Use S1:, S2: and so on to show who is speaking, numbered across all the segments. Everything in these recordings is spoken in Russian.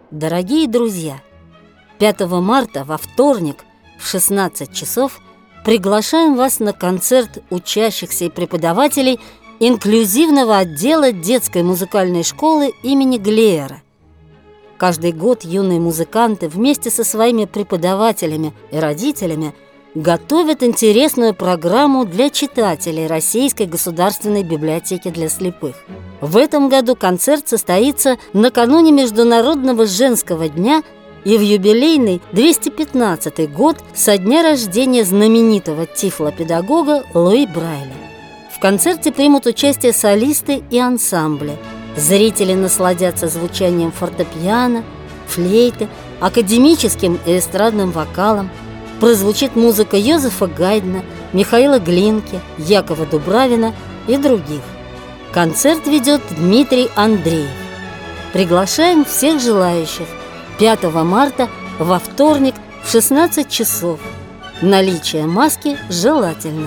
S1: Дорогие друзья, 5 марта во вторник в 16 часов приглашаем вас на концерт учащихся и преподавателей инклюзивного отдела детской музыкальной школы имени Глеера. Каждый год юные музыканты вместе со своими преподавателями и родителями готовят интересную программу для читателей Российской государственной библиотеки для слепых. В этом году концерт состоится накануне Международного женского дня и в юбилейный 215-й год со дня рождения знаменитого тифлопедагога Луи Брайля. В концерте примут участие солисты и ансамбли. Зрители насладятся звучанием фортепиано, флейты, академическим и эстрадным вокалом. Прозвучит музыка Йозефа Гайдна, Михаила Глинки, Якова Дубравина и других. Концерт ведет Дмитрий Андреев. Приглашаем всех желающих 5 марта во вторник в 16 часов. Наличие маски желательно.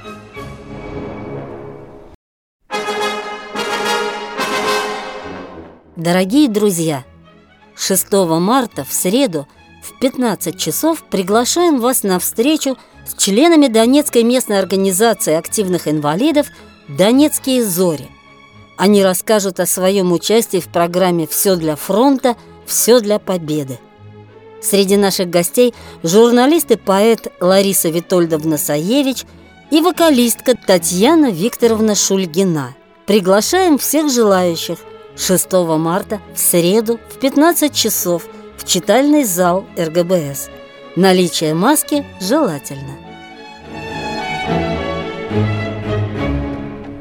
S1: Дорогие друзья, 6 марта в среду в 15 часов приглашаем вас на встречу с членами Донецкой местной организации активных инвалидов «Донецкие зори». Они расскажут о своем участии в программе «Все для фронта, все для победы». Среди наших гостей журналист и поэт Лариса Витольдовна Саевич и вокалистка Татьяна Викторовна Шульгина. Приглашаем всех желающих 6 марта в среду в 15 часов в читальный зал РГБС. Наличие маски желательно.